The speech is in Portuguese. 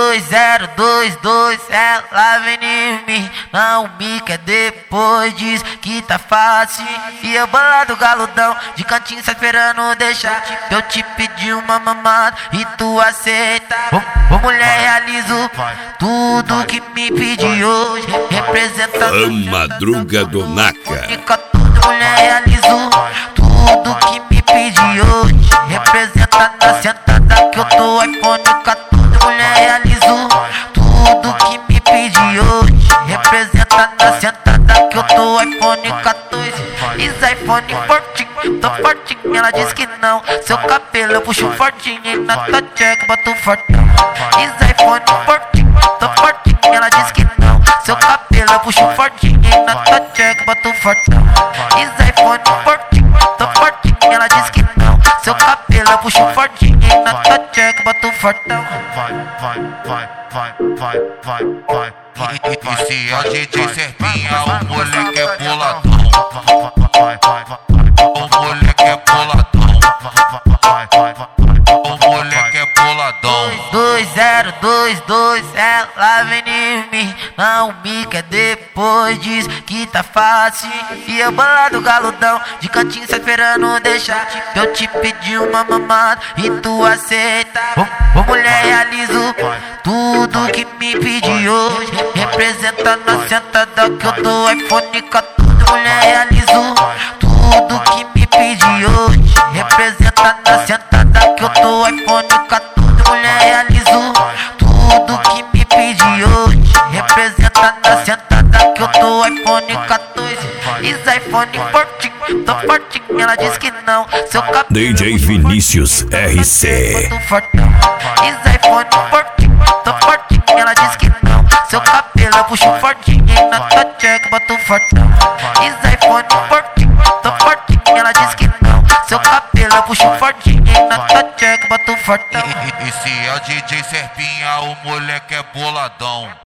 2022, ela vem em mim, não me quer depois, diz que tá fácil. E eu bolado galudão, de cantinho só esperando deixar eu te pedir uma mamada e tu aceita. Ô mulher, realizo tudo que me pedi hoje, representando Madruga do Naka. Mulher, realizo tudo que me pedi hoje, representa na sentada que eu tô iPhone 14. Mulher, realizo tudo que me pedi hoje, representa na sentada que eu tô iPhone 14. Is iPhone fortinho, tô fortinho, ela diz que não. Seu cabelo eu puxo fortinho e na tua check boto fortão. Is iPhone fortinho, tô fortinho, ela diz que não. Seu cabelo eu puxo fortinho e na tua check boto fortão. Is iPhone fortinho, tô fortinho, ela diz que não. Seu cabelo eu puxo fortinho e na tua check boto fortão. E se é DJ Serpinha, o moleque é boladão. O moleque é boladão. O moleque é boladão. 2022, ela vem em mim, não me quer depois, diz que tá fácil. E eu bolado galudão, de cantinho só esperando deixar eu te pedir uma mamada e tu aceita. Ô mulher, realizo tudo que me pedi hoje, representando a sentada que eu dou iPhone 14. Mulher, realizo tudo que me pedi hoje, representa na sentada que eu dou iPhone 14. Mulher, realizo tudo que me pedi hoje, representa na sentada que eu dou iPhone 14. Is iPhone fortinho, tô fortinho, ela diz que não. Seu cabelo DJ Vinícius RC. Is iPhone fortinho, tô fortinho, ela diz que não. Seu cabelo eu puxo fortinho e na tua check boto fortão. Is iPhone fortinho, tô fortinho, ela diz que não. Seu cabelo eu puxo fortinho e na tua check boto fortão. E se é DJ Serpinha, o moleque é boladão.